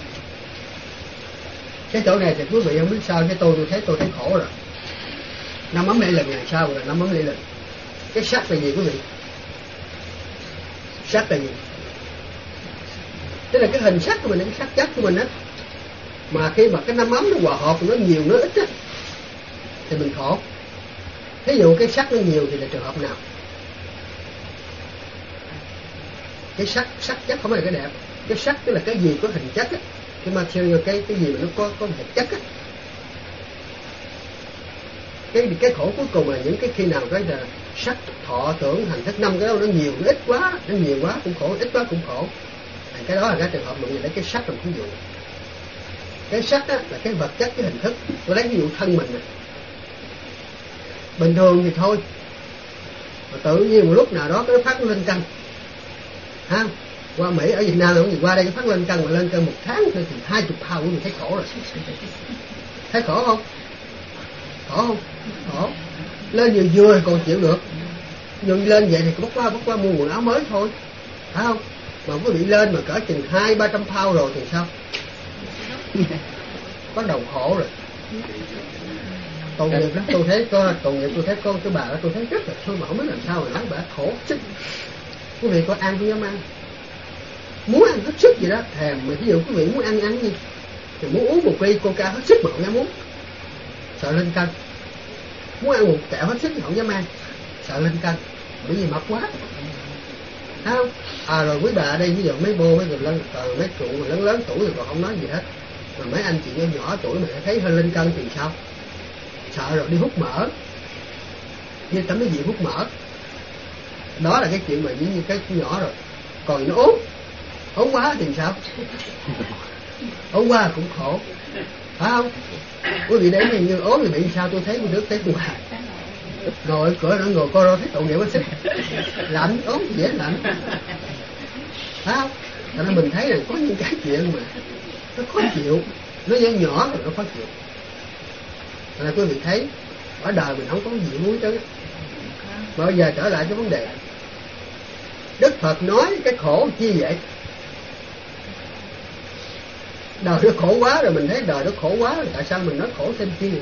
cái chỗ này thì quý vị không biết sao, cái tôi thấy khổ rồi. 5 ấm lẫy lừng là sao? Gọi là 5 ấm lẫy lừng. Cái sắc là gì quý vị? Sắc là gì? Tức là cái hình sắc của mình, cái sắc chất của mình á. Mà khi mà cái 5 ấm nó hòa hợp, nó nhiều nó ít á, thì mình khổ. Ví dụ cái sắc nó nhiều thì là trường hợp nào? Cái sắc chất không phải là cái đẹp. Cái sắc tức là cái gì có hình chất á, cái material, cái gì mà nó có vật chất á. Cái khổ cuối cùng là những cái khi nào cái là sắc thọ tưởng hành thức, 5 cái đó nó nhiều, nó ít quá, nó nhiều quá cũng khổ, ít quá cũng khổ. Cái đó là cái trường hợp mà mình lấy cái sắc làm ví dụ. Cái sắc á là cái vật chất, cái hình thức. Tôi lấy ví dụ thân mình này. Bình thường thì thôi, mà tự nhiên một lúc nào đó cái nó phát lên cân, ha? Qua Mỹ ở Việt Nam là gì, qua đây cái phát lên cân, mà lên cân 1 tháng thôi thì 20 pound, mình thấy khổ rồi. Thấy khổ không? Khổ không? Khổ. Lên vừa thì còn chịu được, nhưng lên vậy thì bốc qua mua quần áo mới thôi, phải không? Mà quý vị lên mà cỡ chừng 200-300 pound rồi thì sao? Bắt đầu khổ rồi. Tội nghiệp lắm, tôi thấy con cái bà đó, tôi thấy rất là thương, mà không biết làm sao mà nói bà khổ sức. Quý vị có ăn không dám ăn, muốn ăn hết sức gì đó, thèm. Mà ví dụ quý vị muốn ăn gì thì muốn uống một ly coca hết sức mà không dám uống, sợ lên cân. Muốn ăn một kẹo hết sức mà không dám ăn, sợ lên cân, bởi vì mập quá. Thấy không? Rồi quý bà ở đây ví dụ mấy bô, mấy người mấy cụ lớn tuổi thì còn không nói gì hết, mà mấy anh chị nhỏ tuổi mà thấy hơi lên cân thì sao? Sợ rồi đi hút mỡ, như tấm cái gì hút mỡ. Đó là cái chuyện mà như cái nhỏ rồi. Còn nó ốm quá thì sao? Ốm quá cũng khổ, phải không? Quý vị để như ốm thì bị sao? Tôi thấy một đứa thấy hoài ngồi cửa nó ngồi coi thấy tội nghiệp quá sức, lạnh ốm dễ lạnh, phải không? Cho nên mình thấy là có những cái chuyện mà nó khó chịu, nó nhỏ rồi nó khó chịu. Cho nên quý vị thấy ở đời mình không có gì muốn chứ. Mà bây giờ trở lại cái vấn đề, Đức Phật nói cái khổ chi vậy? Đời nó khổ quá rồi, mình thấy đời nó khổ quá rồi, tại sao mình nói khổ thêm chi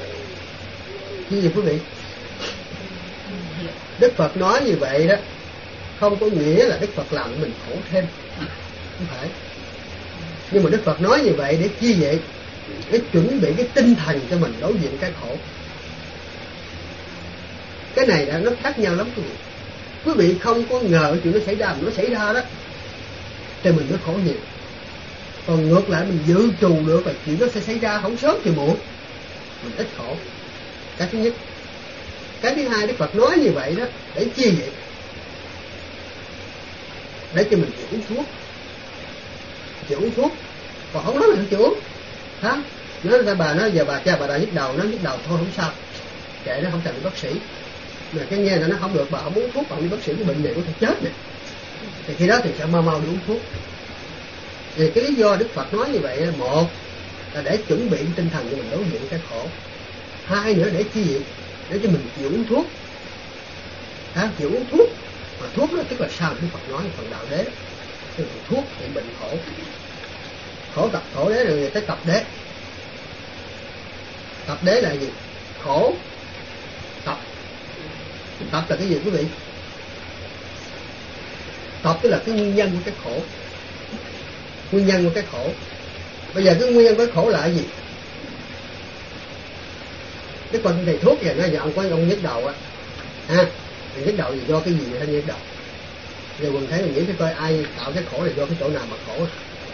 gì quý vị? Đức Phật nói như vậy đó không có nghĩa là Đức Phật làm mình khổ thêm, không phải. Nhưng mà Đức Phật nói như vậy để chi vậy? Để chuẩn bị cái tinh thần cho mình đối diện cái khổ. Cái này đã nó khác nhau lắm quý vị. Quý vị không có ngờ chuyện nó xảy ra, mà nó xảy ra đó thì mình mới khổ nhiều. Còn ngược lại mình dự trù được là chuyện nó sẽ xảy ra không sớm thì muộn, mình ít khổ. Cái thứ nhất. Cái thứ hai, Đức Phật nói như vậy đó để chi vậy? Để cho mình chịu uống thuốc. Chịu uống thuốc. Còn không nói là không chịu uống. Hả? Nói ra bà nói giờ bà cha bà đã nhức đầu, nó nhức đầu thôi không sao. Kệ nó, không cần đi bác sĩ. Mà cái nghe là nó không được, bà không uống thuốc, bà không đi bác sĩ, cái bệnh này có thể chết nè. Thì khi đó thì sẽ mau đi uống thuốc. Vì cái lý do Đức Phật nói như vậy, một là để chuẩn bị tinh thần cho mình đối diện cái khổ. Hai nữa để chi vậy? Để cho mình chịu uống thuốc. Chịu uống thuốc. Mà thuốc đó tức là sao? Đức Phật nói phần đạo đế. Tức là thuốc trị bệnh khổ. Khổ tập khổ đế rồi tới tập đế. Tập đế là gì? Khổ tập. Tập là cái gì quý vị? Tập tức là cái nguyên nhân của cái khổ. Nguyên nhân của cái khổ. Bây giờ cái nguyên nhân của cái khổ là cái gì? Cái con thầy thuốc vậy, nói giờ ông có ông nhức đầu á, thì nhức đầu thì do cái gì vậy nhức đầu? Giờ quần thấy mình nghĩ cái coi ai tạo cái khổ là do cái chỗ nào mà khổ.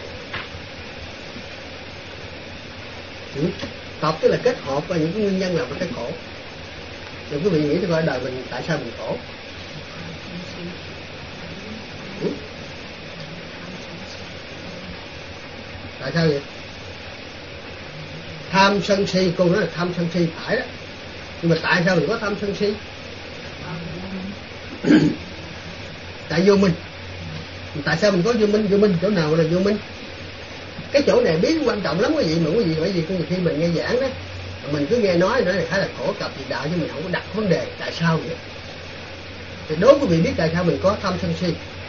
Tập tức là kết hợp với những cái nguyên nhân làm cái khổ. Rồi quý vị nghĩ coi đời mình tại sao mình khổ? Tại sao vậy? Tham sân si, cô nói là tham sân si phải đó. Nhưng mà tại sao mình có tham sân si? Tại vô minh. Tại sao mình có vô minh? Vô minh chỗ nào là vô minh? Cái chỗ này biết quan trọng lắm quý vị, mà quý vị bởi vì khi mình nghe giảng đó, mình cứ nghe nói là khá là khổ cặp gì đạo, chứ mình không có đặt vấn đề tại sao vậy. Thì đố quý vị biết tại sao mình có tham sân si?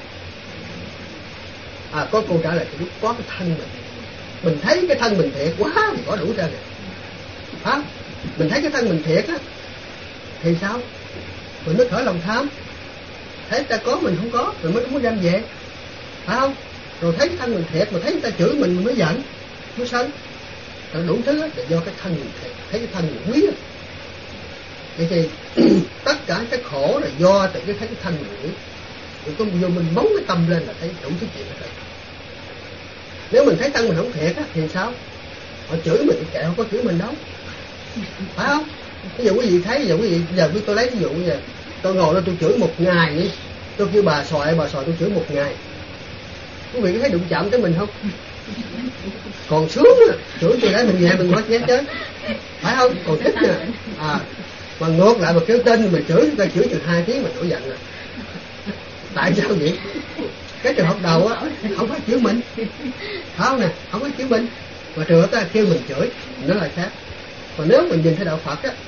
Có câu trả lời thì biết có cái thân mình thấy cái thân mình thiệt quá thì có đủ ra rồi. Mình thấy cái thân mình thiệt á thì sao? Mình mới khởi lòng tham. Thấy ta có mình không có rồi mới không có đem về, phải không? Rồi thấy cái thân mình thiệt mà thấy người ta chửi mình mới giận, mới sân. Rồi đủ thứ là do cái thân mình thiệt, thấy cái thân mình quý. Vậy thì tất cả cái khổ là do từ cái thấy cái thân mình quý. Rồi có vô mình bóng cái tâm lên là thấy đủ thứ chuyện ở đây. Nếu mình thấy thân mình không thiệt á thì sao? Họ chửi mình thì kệ, không có chửi mình đâu, phải không? Ví dụ quý vị thấy, giờ tôi lấy ví dụ giờ tôi ngồi đó tôi chửi một ngày đi, tôi kêu bà xoài tôi chửi một ngày, quý vị có thấy đụng chạm tới mình không? Còn sướng á, chửi tôi đấy mình nhẹ mình hết nhát chứ, phải không? Còn thích nè. Mà ngược lại mà kêu tên mình chửi từ 2 tiếng mà nổi giận rồi. Tại sao vậy? Cái trường hợp đầu á không phải chửi mình, phải không nè? Không phải chửi mình, mà trường hợp ta kêu mình chửi nó là khác. Còn nếu mình nhìn thấy đạo Phật á,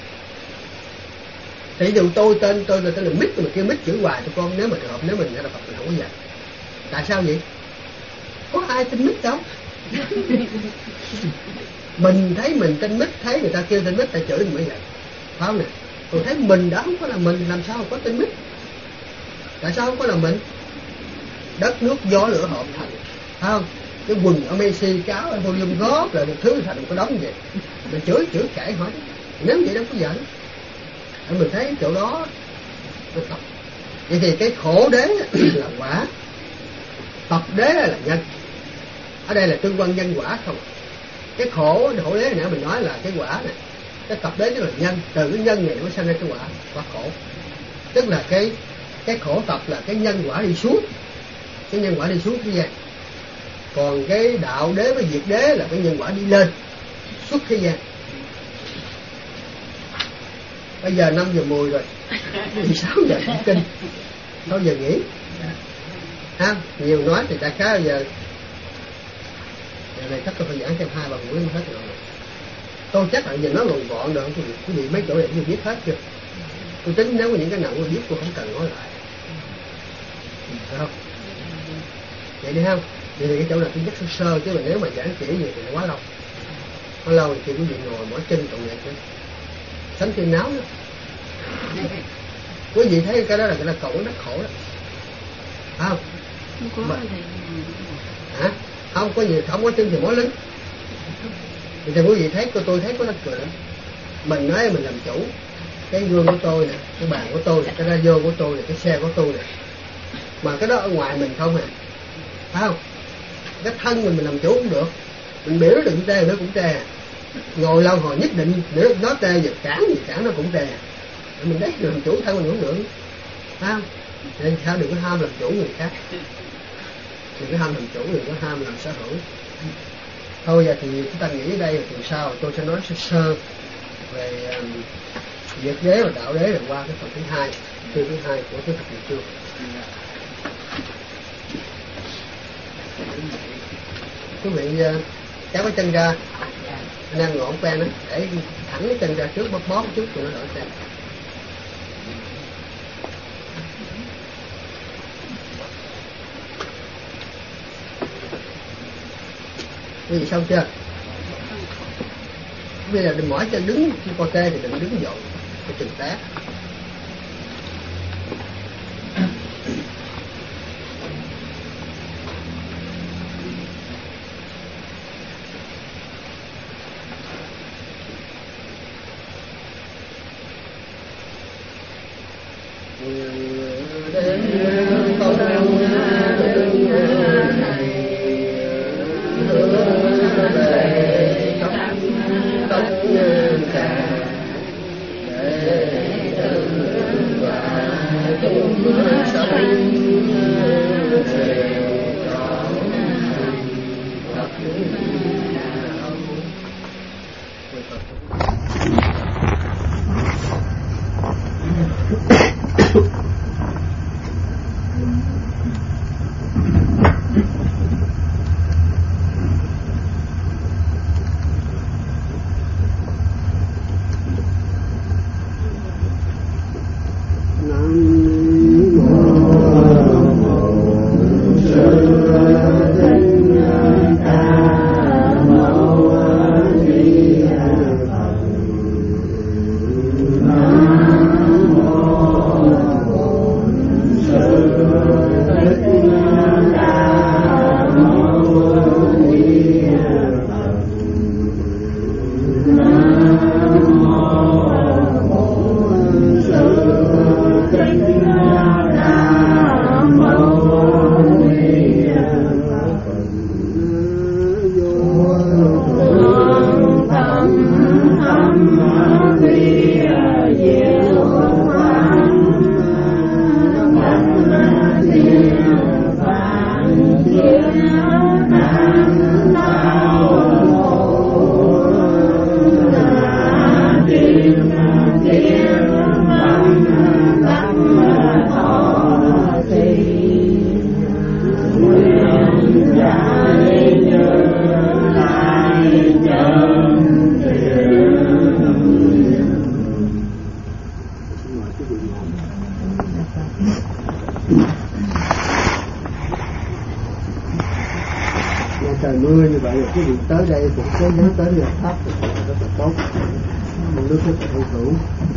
thì dù tôi tên là Mít, mà kêu Mít chửi hoài tụi con, nếu mà trường hợp nếu mình nghe đạo Phật mình không có vậy. Tại sao vậy? Có ai tên Mít đâu. Mình thấy mình tên Mít, thấy người ta kêu tên Mít ta chửi mình mới vậy, phải không nè? Còn thấy mình đã không có là mình, làm sao có tên Mít? Tại sao không có là mình? Đất nước gió lửa hợp thành, phải không? Cái quần ở Messi, cái áo ở volume góp là một thứ thành một cái đống vậy. Mình chửi kệ hỏi, nếu vậy đâu có giận. Mình thấy chỗ đó nó tập. Vậy thì cái khổ đế là quả, tập đế là nhân. Ở đây là tương quan nhân quả không. Cái khổ đế nãy mình nói là cái quả này, cái tập đế tức là nhân. Từ cái nhân này nó sinh ra cái quả khổ. Tức là cái khổ tập là cái nhân quả đi xuống, cái nhân quả đi xuống thế gian. Còn cái đạo đế với diệt đế là cái nhân quả đi lên, xuất thế gian. Bây giờ 5 giờ 10 rồi, thì 6 giờ kinh, 6 giờ nghỉ. Nhiều nói thì đại khái giờ này chắc tôi phải giảng thêm 2-3 buổi mới hết rồi. Tôi chắc là giờ nói gọn gọn được không? Quý vị mấy chỗ này tôi biết hết chưa? Tôi tính nếu có những cái nào tôi biết tôi không cần nói lại, phải không? Vậy đi không? Vậy thì cái chỗ này tôi nhắc sơ chứ mà nếu mà giảng kỹ gì thì nó quá lâu. Quá lâu thì quý vị ngồi mỏi chân tội nghiệp nữa, sánh chân náo nữa. Quý vị thấy cái đó là cầu đất khổ đó. không? Không có Mà, thầy. hả? Không có gì, không có chân thì mối lính. Thì quý vị thấy, tôi thấy có nó cười lắm. Mình nói mình làm chủ cái gương của tôi nè, cái bàn của tôi nè, cái radio của tôi nè, cái xe của tôi nè, mà cái đó ở ngoài mình không à, phải không? Cái thân mình làm chủ cũng được, mình biểu nó đừng tê nó cũng tê, ngồi lâu hồi nhất định nếu nó tê giờ cản nó cũng tê. Mình đấy làm chủ thân mình cũng được, phải không? Nên sao đừng có ham làm chủ người khác, đừng có ham làm chủ, đừng có ham làm sở hữu. Thôi giờ thì chúng ta nghĩ ở đây là tuần sau tôi sẽ nói sơ về Diệt đế và đạo đế, rồi qua cái phần thứ hai, chương thứ hai của cái thập nhị chương. Quý vị kéo cái chân ra, anh em ngọn quen đó, để thẳng cái chân ra trước, bóp một chút rồi nó đỡ xe. Quý vị xong chưa? Bây giờ đừng mỏi chân đứng co tê thì đừng đứng dội, cái chừng té. Trời mưa như vậy, quý vị tới đây cũng có nhớ tới nhà tháp rất là tốt, một nước rất là hữu hữu.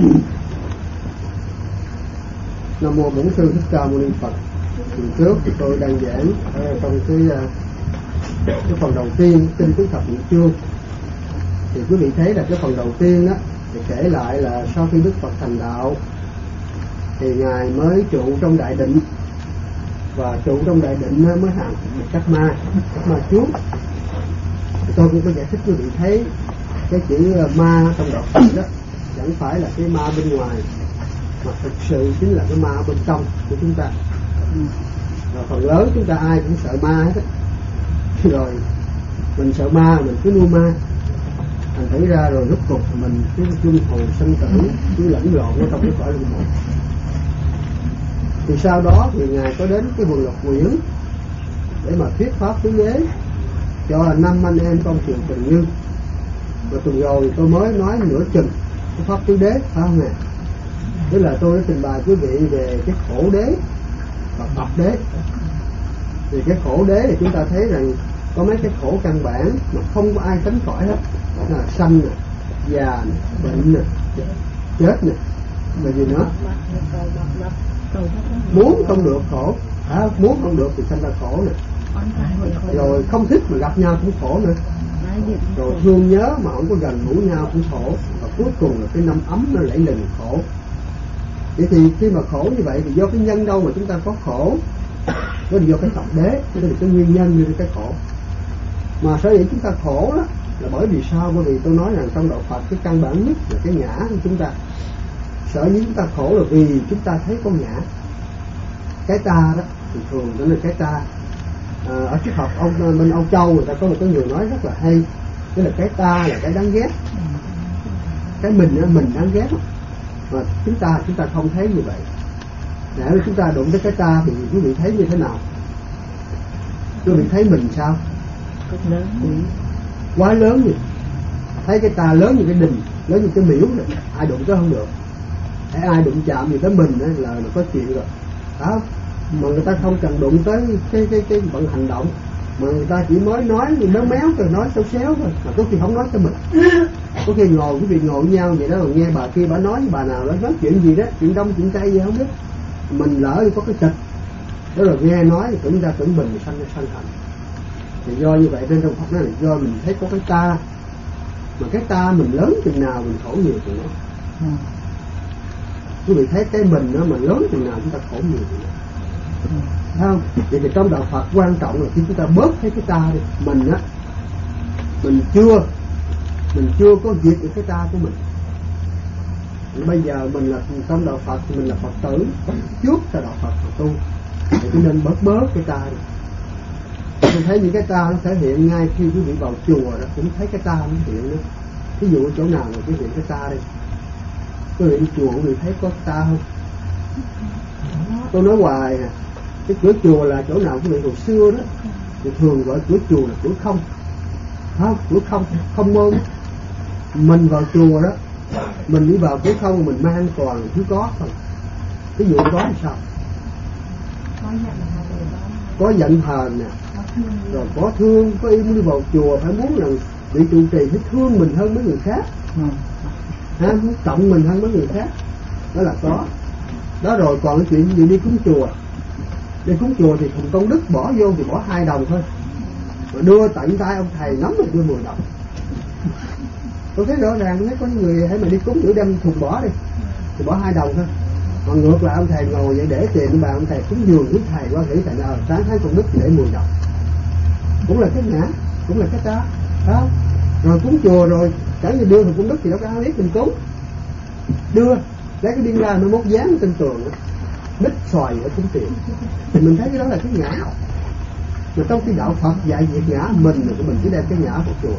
Nam mô Bổn Sư Thích Ca Mâu Ni Phật. Tuần trước thì tôi đang giảng trong cái phần đầu tiên kinh thứ thập nhị chương, thì quý vị thấy là cái phần đầu tiên đó thì kể lại là sau khi Đức Phật thành đạo thì ngài mới trụ trong đại định, và trụ trong đại định mới hành các ma chúa. Tôi cũng có giải thích quý vị thấy cái chữ ma trong đạo Phật đó chẳng phải là cái ma bên ngoài, mà thực sự chính là cái ma bên trong của chúng ta. Và phần lớn chúng ta ai cũng sợ ma hết á. Rồi mình sợ ma, mình cứ nuôi ma, thành thử ra rồi rốt cuộc mình cứ luân hồi sanh tử, cứ lẫn lộn ở trong cái cõi luân hồi. Thì sau đó thì ngài có đến cái vườn Lộc Quyển để mà thuyết pháp tứ đế cho 5 anh em trong trường Trần Như. Và tuần rồi tôi mới nói nửa chừng cái pháp tứ đế, phải không nè? Tức là tôi đã trình bày quý vị về cái khổ đế và tập đế. Thì cái khổ đế thì chúng ta thấy rằng có mấy cái khổ căn bản mà không có ai tránh khỏi hết, là sanh nè, già nè, bệnh nè, chết nè, và gì nữa. Muốn không được khổ Muốn không được thì sanh ra khổ nè, rồi không thích mà gặp nhau cũng khổ nữa, rồi thương nhớ mà không có gần gũi nhau cũng khổ, và cuối cùng là cái năm ấm nó lẫy lừng khổ. Vậy thì khi mà khổ như vậy thì do cái nhân đâu mà chúng ta có khổ? Đó là do cái tập đế, đó là cái nguyên nhân như cái khổ. Mà sở dĩ chúng ta khổ đó là bởi vì sao? Bởi vì tôi nói rằng trong đạo Phật cái căn bản nhất là cái ngã của chúng ta. Sở dĩ chúng ta khổ là vì chúng ta thấy có ngã. Cái ta đó thì thường đó là cái ta. Ở triết học bên Âu Châu người ta có một cái người nói rất là hay, tức là cái ta là cái đáng ghét, cái mình đáng ghét, mà chúng ta không thấy như vậy. Nếu chúng ta đụng tới cái ta thì quý vị thấy như thế nào? Quý vị thấy mình sao? Quá lớn gì? Thấy cái ta lớn như cái đình, lớn như cái miễu này, ai đụng tới không được. Ai đụng chạm gì tới mình là có chuyện rồi. Đó, mà người ta không cần đụng tới cái vận hành động, mà người ta chỉ mới nói méo rồi nói xấu xéo thôi, mà có khi không nói cho mình. Có khi quý vị ngồi với nhau vậy đó, rồi nghe bà kia bà nói với bà nào đó nói chuyện gì đó, chuyện đông chuyện tây gì không biết, mình lỡ thì có cái tật đó, rồi nghe nói thì tưởng mình sanh thành. Thì do như vậy nên trong Phật nói là do mình thấy có cái ta, mà cái ta mình lớn chừng nào mình khổ nhiều chừng đó. Quý vị thấy cái mình đó mà lớn chừng nào chúng ta khổ nhiều chừng đó. Thấy không? Vậy thì trong đạo Phật quan trọng là khi chúng ta bớt thấy cái ta đi, mình á, mình chưa có diệt được cái ta của mình. Bây giờ mình là trong đạo Phật thì mình là Phật tử, trước ta đạo Phật tu, thì chúng nên bớt cái ta đi. Tôi thấy những cái ta nó thể hiện ngay khi quý vị vào chùa đó, cũng thấy cái ta nó hiện đó. Ví dụ chỗ nào mà quý vị cái ta đây, quý vị đi chùa quý vị thấy có ta không? Tôi nói hoài nè, cái cửa chùa là chỗ nào quý vị hồi xưa đó thì thường gọi cửa chùa là cửa không, cửa không môn. Mình vào chùa đó, mình đi vào cửa không mình mang toàn thứ có không. Ví dụ đó thì sao? Có giận hờn nè, rồi có thương, có ý muốn đi vào chùa phải muốn là bị trụ trì phải thương mình hơn mấy người khác, muốn trọng mình hơn mấy người khác, đó là có. Đó rồi còn cái chuyện gì đi cúng chùa, thì Thùng Công Đức bỏ vô thì bỏ 2 đồng thôi, mà đưa tận tay ông thầy nắm rồi đưa 10 đồng. Tôi thấy rõ ràng, tôi thấy có những người hãy mà đi cúng chùa đem thùng bỏ đi thì bỏ 2 đồng thôi. Còn ngược lại ông thầy ngồi vậy để tiền bà ông thầy cúng dường với thầy qua nghĩ thầy sáng tháng Công Đức thì để 10 đồng, cũng là cái ngã, cũng là cái ta đó. Rồi cúng chùa rồi chẳng như đưa Thùng Công Đức thì đâu có ai biết mình cúng, đưa lấy cái biên la nó mốt dán trên tường đích xoài ở cúng tiền, thì mình thấy cái đó là cái ngã. Mà trong khi đạo Phật dạy việc ngã mình thì mình chỉ đem cái ngã vào chùa.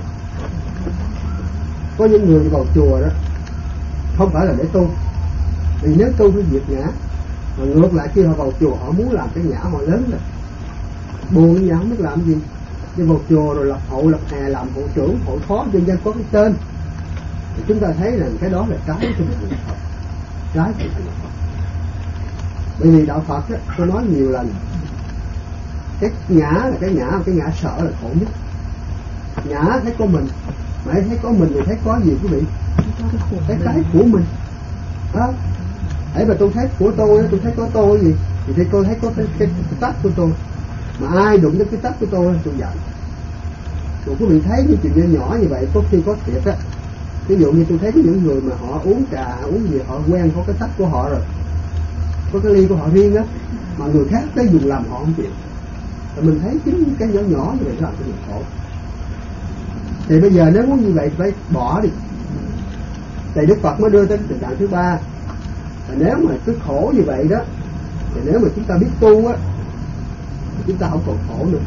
Có những người vào chùa đó không phải là để tu, vì nếu tu phải diệt ngã, mà ngược lại khi họ vào chùa họ muốn làm cái ngã họ lớn rồi, buồn như không biết làm gì, đi vào chùa rồi lập hội lập hè, làm hội trưởng hội phó dân dân có cái tên, thì chúng ta thấy rằng cái đó là trái của đạo Phật, trái của đạo Phật. Bởi vì đạo Phật á, tôi nói nhiều lần, cái ngã là cái ngã sợ là khổ nhất. Ngã thấy có mình, mà thấy có mình thì thấy có gì quý vị? Thấy cái của mình đó. Hãy mà tôi thấy của tôi thấy có tôi gì thì tôi thấy có cái tách của tôi, mà ai đụng đến cái tách của tôi giận. Rồi quý vị thấy những chuyện nhỏ như vậy có khi có thiệt á. Ví dụ như tôi thấy có những người mà họ uống trà uống gì họ quen có cái tách của họ rồi, có cái ly của họ riêng á, mà người khác tới dùng làm họ không chịu. Rồi mình thấy chính cái nhỏ nhỏ như vậy làm cho mình khổ. Thì bây giờ nếu muốn như vậy phải bỏ đi. Thì Đức Phật mới đưa tới tình trạng thứ 3. Và nếu mà cứ khổ như vậy đó, thì nếu mà chúng ta biết tu á, thì chúng ta không còn khổ nữa.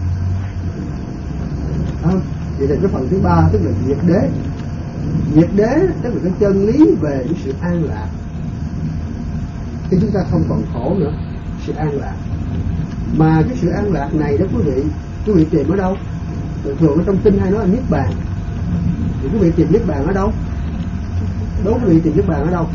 Không? Vậy thì cái phần thứ 3 tức là diệt đế. Diệt đế tức là cái chân lý về cái sự an lạc. Thì chúng ta không còn khổ nữa, sự an lạc. Mà cái sự an lạc này đó quý vị tìm ở đâu? Thường ở trong kinh hay nói là niết bàn. Thì quý vị tìm niết bàn ở đâu? Đố quý vị tìm niết bàn ở đâu?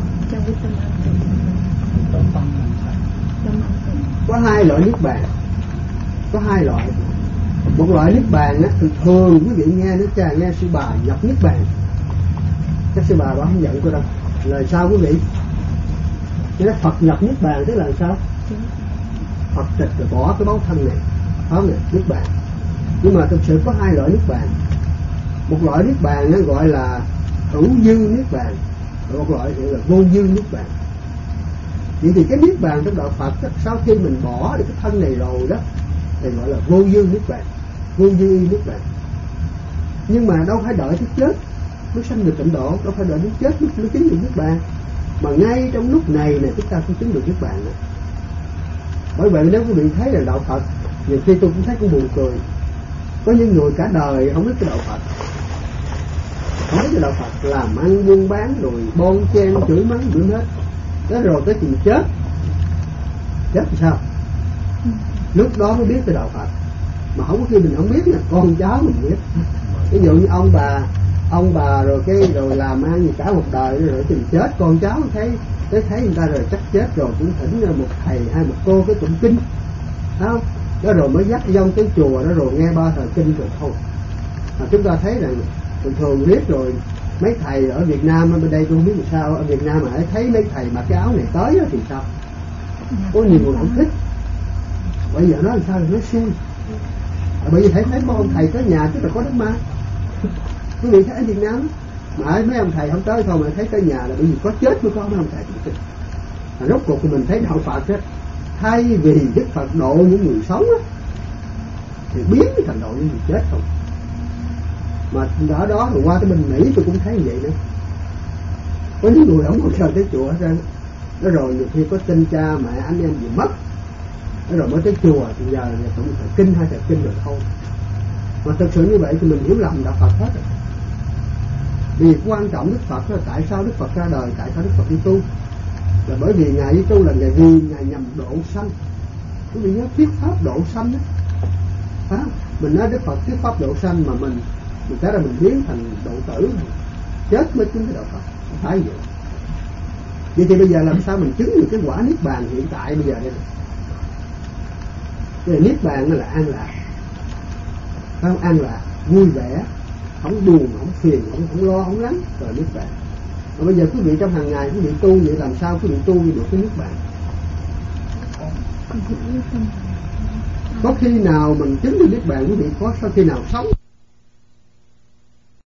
Có 2 loại niết bàn. Có 2 loại. Một loại niết bàn á, thường quý vị nghe nó nghe sư bà nhập niết bàn. Các sư bà không giận tôi đâu. Là sao quý vị? Cái Phật nhập niết bàn tức là sao? Phật tịch rồi bỏ cái báu thân này, đó là niết bàn. Nhưng mà thực sự có hai loại niết bàn. Một loại niết bàn nó gọi là hữu dư niết bàn, và một loại gọi là vô dư niết bàn. Vậy thì cái niết bàn trong đạo Phật đó, sau khi mình bỏ được cái thân này rồi đó thì gọi là vô dư niết bàn, vô dư niết bàn. Nhưng mà đâu phải đợi tới chết mới sanh được tịnh độ, đâu phải đợi đến chết mới chứng được niết bàn, mà ngay trong lúc này chúng ta cũng chứng được niết bàn nữa. Bởi vậy nếu quý vị thấy là đạo Phật, nhiều khi tôi cũng thấy cũng buồn cười. Có những người cả đời không biết cái đạo Phật, không biết cái đạo Phật, làm ăn buôn bán rồi bon chen chửi mắng đuổi hết, đó rồi tới chừng chết thì sao? Lúc đó mới biết cái đạo Phật. Mà không có khi mình không biết là con cháu mình biết. Ví dụ như ông bà rồi rồi làm ăn gì cả một đời rồi chừng chết con cháu thấy người ta rồi chắc chết rồi cũng thỉnh một thầy hay một cô cái tụng kinh, không? Đó rồi mới dắt dông tới chùa đó rồi nghe ba thời kinh rồi thôi. Mà chúng ta thấy rằng thường biết rồi mấy thầy ở Việt Nam bên đây tôi không biết làm sao, ở Việt Nam mà thấy mấy thầy mặc cái áo này tới thì sao? Có nhiều người không thích. Bây giờ nói làm sao thì nó xui. Bởi vì thấy có ông thầy tới nhà tức là có đám ma. Quý vị thấy ở Việt Nam mà mấy ông thầy không tới thôi mà thấy tới nhà là bởi vì có chết mới có mấy ông thầy tụng kinh. Rốt cuộc thì mình thấy đạo Phật á, thay vì Đức Phật độ những người sống á, thì biến thành độ những người chết không. Mà ở đó rồi qua tới bên Mỹ tôi cũng thấy vậy nữa. Có những người không bao giờ tới chùa hết trơn. Đó rồi nhiều khi có tin cha mẹ anh em gì mất, đó rồi mới tới chùa thì giờ tụng thời kinh hay thời kinh rồi thôi. Mà thực sự như vậy thì mình hiểu lầm đạo Phật hết rồi. Vì quan trọng Đức Phật là tại sao Đức Phật ra đời, tại sao Đức Phật đi tu, là bởi vì Ngài đi tu là Ngài nhằm độ sanh. Quý vị nhớ thuyết pháp độ sanh đó. Mình nói Đức Phật thuyết pháp độ sanh mà mình cái là mình biến thành độ tử, chết mới chứng cái đạo Phật, không phải vậy. Vậy thì bây giờ làm sao mình chứng được cái quả niết bàn hiện tại bây giờ đây này? Cái niết bàn là an lạc, không? An lạc, vui vẻ, không buồn, không phiền, không lo, không lắng, rồi niết bàn. Và bây giờ quý vị trong hàng ngày quý vị tu vậy làm sao quý vị tu được cái niết bàn? Có khi nào mình chứng được niết bàn quý vị có sau khi nào sống